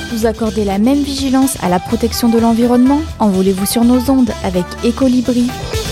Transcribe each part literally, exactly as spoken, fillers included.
Vous accordez la même vigilance à la protection de l'environnement? Envolez-vous sur nos ondes avec Ecolibri.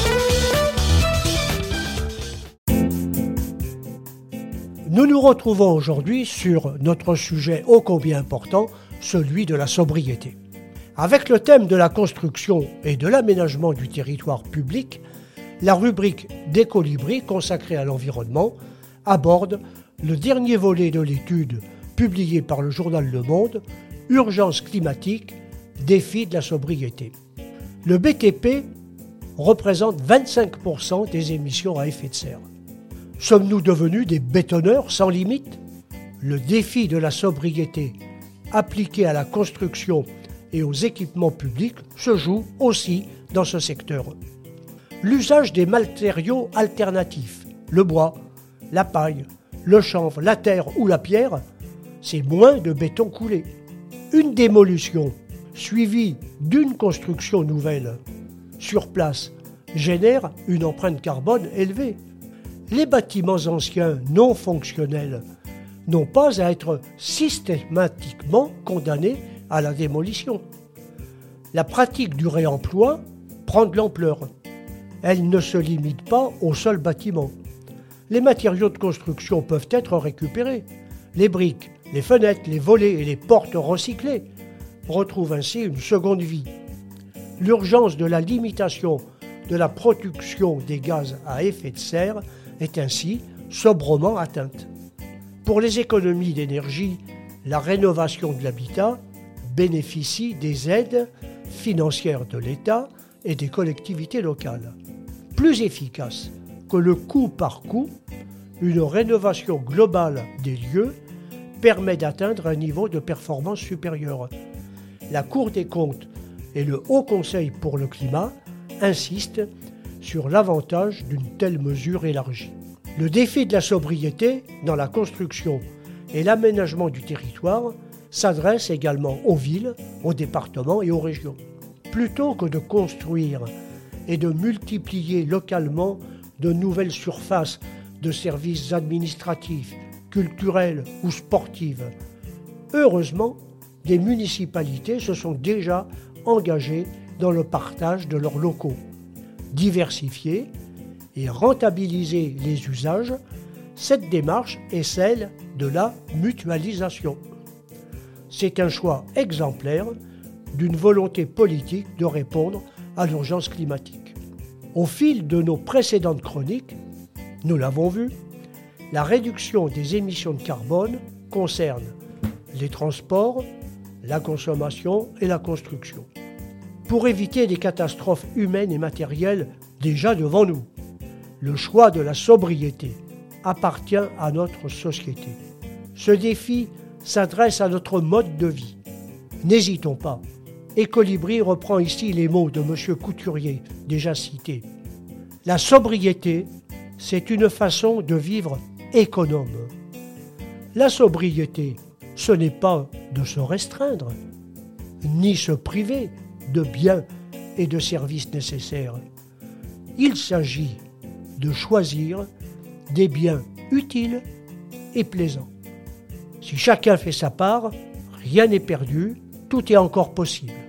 Nous nous retrouvons aujourd'hui sur notre sujet ô combien important, celui de la sobriété. Avec le thème de la construction et de l'aménagement du territoire public, la rubrique d'Ecolibri consacrée à l'environnement aborde le dernier volet de l'étude publiée par le journal Le Monde, Urgence climatique, défi de la sobriété. Le B T P représente vingt-cinq pour cent des émissions à effet de serre. Sommes-nous devenus des bétonneurs sans limite? Le défi de la sobriété appliqué à la construction et aux équipements publics se joue aussi dans ce secteur. L'usage des matériaux alternatifs, le bois, la paille, le chanvre, la terre ou la pierre, c'est moins de béton coulé. Une démolition suivie d'une construction nouvelle sur place génère une empreinte carbone élevée. Les bâtiments anciens non fonctionnels n'ont pas à être systématiquement condamnés à la démolition. La pratique du réemploi prend de l'ampleur. Elle ne se limite pas au seul bâtiment. Les matériaux de construction peuvent être récupérés. Les briques, les fenêtres, les volets et les portes recyclées retrouvent ainsi une seconde vie. L'urgence de la limitation de la production des gaz à effet de serre est ainsi sobrement atteinte. Pour les économies d'énergie, la rénovation de l'habitat bénéficie des aides financières de l'État et des collectivités locales. Plus efficace que le coup par coup, une rénovation globale des lieux permet d'atteindre un niveau de performance supérieur. La Cour des comptes et le Haut Conseil pour le climat insistent sur l'avantage d'une telle mesure élargie. Le défi de la sobriété dans la construction et l'aménagement du territoire s'adresse également aux villes, aux départements et aux régions. Plutôt que de construire et de multiplier localement de nouvelles surfaces de services administratifs, culturelles ou sportives, heureusement, des municipalités se sont déjà engagées dans le partage de leurs locaux. Diversifier et rentabiliser les usages, cette démarche est celle de la mutualisation. C'est un choix exemplaire d'une volonté politique de répondre à l'urgence climatique. Au fil de nos précédentes chroniques, nous l'avons vu, la réduction des émissions de carbone concerne les transports, la consommation et la construction. Pour éviter des catastrophes humaines et matérielles déjà devant nous, le choix de la sobriété appartient à notre société. Ce défi s'adresse à notre mode de vie. N'hésitons pas. Ecolibri reprend ici les mots de M. Couturier, déjà cités. La sobriété, c'est une façon de vivre économe. La sobriété, ce n'est pas de se restreindre, ni se priver de biens et de services nécessaires. Il s'agit de choisir des biens utiles et plaisants. Si chacun fait sa part, rien n'est perdu, tout est encore possible.